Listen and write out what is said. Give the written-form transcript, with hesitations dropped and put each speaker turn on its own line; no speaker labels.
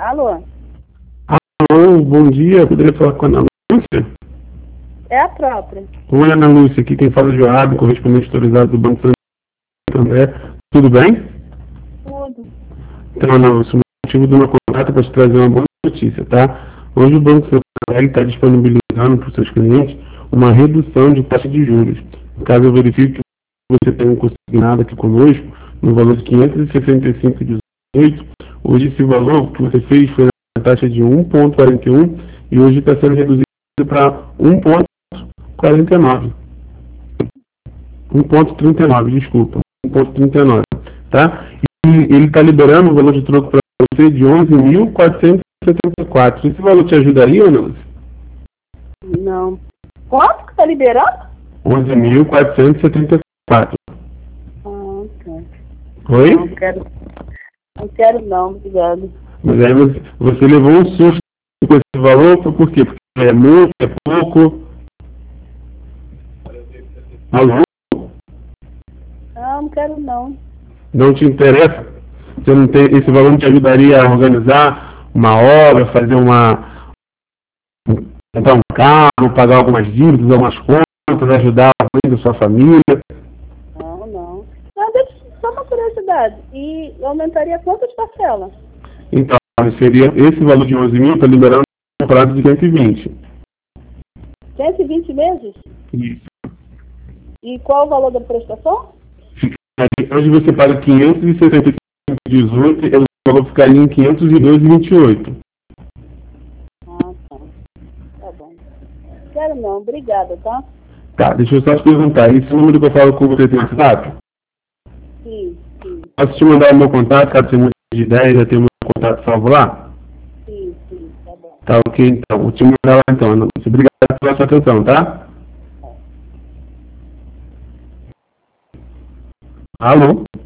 Alô?
Alô, bom dia. Eu poderia falar com a Ana Lúcia?
É a própria.
Oi, Ana Lúcia. Aqui quem fala é Joab, correspondente autorizado do Banco Santander. Tudo bem?
Tudo.
Então, Ana Lúcia, o motivo do meu contato é para te trazer uma boa notícia, tá? Hoje o Banco Santander está disponibilizando para os seus clientes uma redução de taxa de juros. Caso eu verifique que você tenha consignado aqui conosco no valor de 565,18, hoje esse valor que você fez foi na taxa de 1,41 e hoje está sendo reduzido para 1,49. 1,39, desculpa. 1,39, tá? E ele está liberando o valor de troco para você de 11.474. Esse valor te ajudaria, Ana Lúcia?
Não. Quanto que tá liberando?
11.474.
Ah, tá.
Oi?
Não quero. Não quero não, obrigado.
Mas aí você levou um susto com esse valor, por quê? Porque é muito, é pouco. Alô?
Não quero não.
Não te interessa? Você não tem, esse valor não te ajudaria a organizar uma obra, fazer comprar um carro, pagar algumas dívidas, algumas contas, ajudar a mãe da sua família?
Não. Não, deixa só uma curiosidade. E aumentaria quantas parcelas?
Então, seria esse valor de 11 mil, está liberando um prazo de 120.
120 meses?
Isso.
E qual o valor da prestação?
Hoje você paga 565,18 e o valor ficaria em 502,28.
Ah, tá. Tá bom. Quero não, obrigada, tá?
Tá, deixa eu só te perguntar, esse número que eu falo com você tem WhatsApp?
Sim.
Posso te mandar o meu contato, caso você mude de ideia, já tem o meu contato salvo lá?
Sim, tá bom.
Tá, ok, então. Vou te mandar lá então, Ana Lúcia. Obrigado pela sua atenção, tá? Alô?